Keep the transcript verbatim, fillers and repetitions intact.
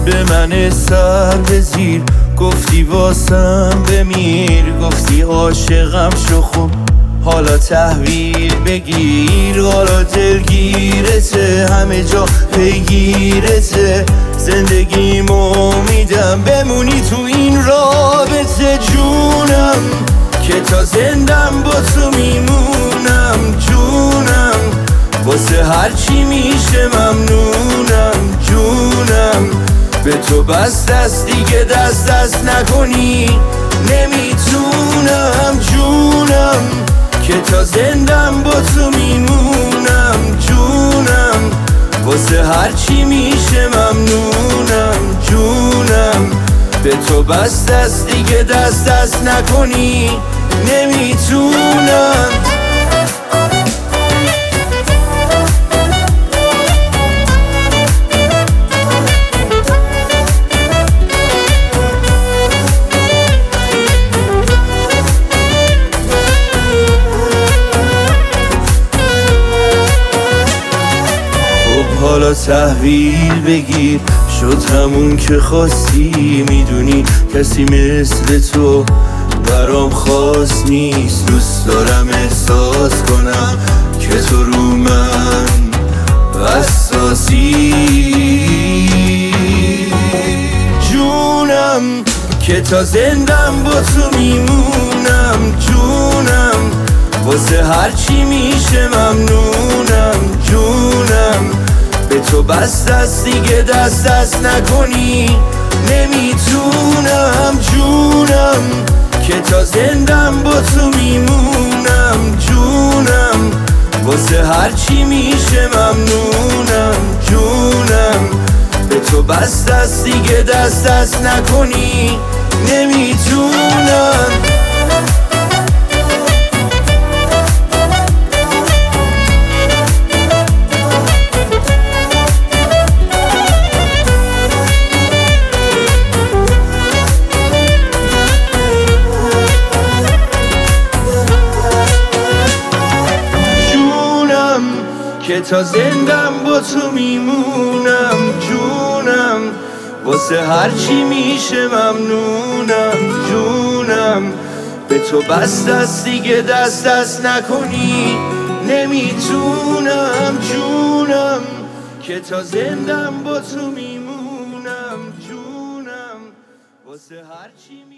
به من سر بزیر، گفتی واسم بمیر، گفتی عاشقم شو خوب حالا تحویل بگیر. حالا دلگیرته همه جا پیگیرته، زندگیمو میدم بمونی تو این رابطه. جونم که تا زندم با تو میمونم، جونم واسه هرچی میشه ممنونم. جونم به تو بس دست دیگه دست دست نکنی نمیتونم. جونم که تا زندم با تو میمونم، جونم واسه هرچی میشه ممنونم. جونم به تو بس دست دیگه دست دست نکنی نمیتونم. حالا تحویل بگیر، شد همون که خواستی. میدونی کسی مثل تو برام خاص نیست. دوست دارم احساس کنم که تو رو من حساسی. جونم که تا زندم با تو میمونم، جونم واسه هرچی میشه ممنونم. جونم به تو بس دست دیگه دست دست نکنی نمیتونم. جونم که تا زندم با تو میمونم، جونم واسه هرچی میشه ممنونم. جونم به تو بس دست دیگه دست دست نکنی نمیتونم. که تا زندم با تو میمونم، جونم واسه هرچی میشه ممنونم. جونم به تو بس دست دیگه دست دست نکنی نمیتونم. جونم که تا زندم با تو میمونم، جونم واسه هرچی